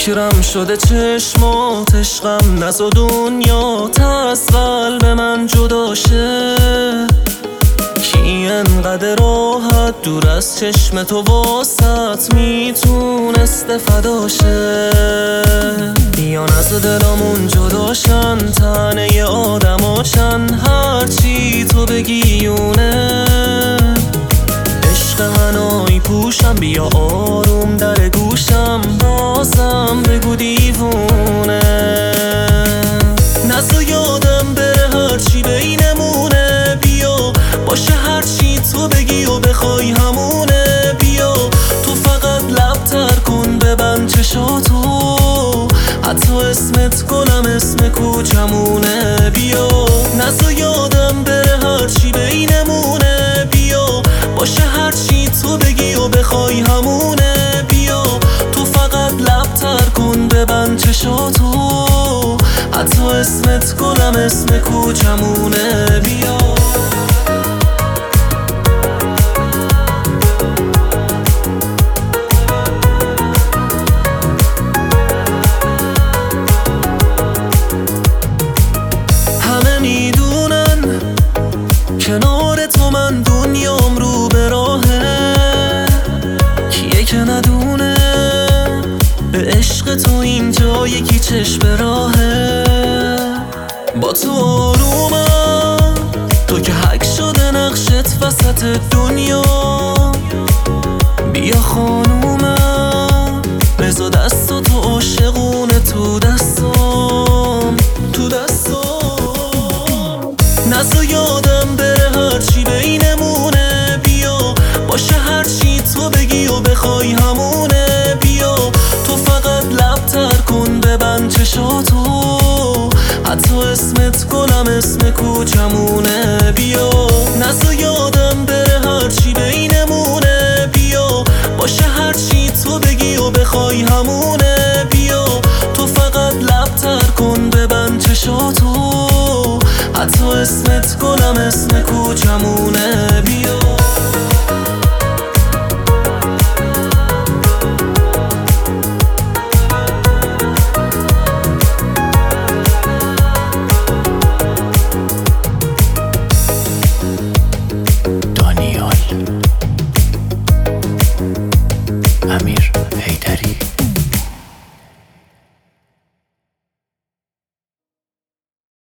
فکرم شده چشمات، عشقم نز و دنیا از قلب من جدا شه. کی انقدر راحت دور از چشم تو واسط میتونسته فداشه؟ بیان از دلامون جداشن، تنه آدماشن، هرچی تو بگیونه. عشق هنایی پوشم، بیا آروم در گوشم، بازم بگو دیوونه. نزا یادم بره هرچی بینمونه، بیا باشه هرچی تو بگی و بخوای همونه. بیا تو فقط لب تر کن، ببند چشاتو، حتی اسمت کنم اسم کوچمونه. بیا نزا یادم بره هرچی بینمونه، بیا باشه هرچی تو بگی و بخوای همونه. بیا تو فقط لب تر کن، ببند چشاتو، حتی اسمت کنم اسم کوچمونه. بیا همه میدونن کنار تو من دنیام رو به راهه. کیه که ندونه به عشق تو اینجا یکی چشم راهه. با تو آرومم، تو که حک شده نقشت وسط دنیا. بیا خانومم، بزا دست و تو عاشقونه تو دستام، تو دستام. نزا یادم بره هرچی بینمونه، بیا باشه هرچی تو بگی و بخوای همونه. بیا تو فقط لب تر کن، ببند چشاتو، حتی اسمت کنم اسم کوچمونه. بیا نزا یادم بره هرچی بینمونه، بیا باشه هرچی تو بگی و بخوای همونه. بیا تو فقط لب تر کن، ببند چشاتو، حتی اسمت کنم اسم کوچمونه. بیا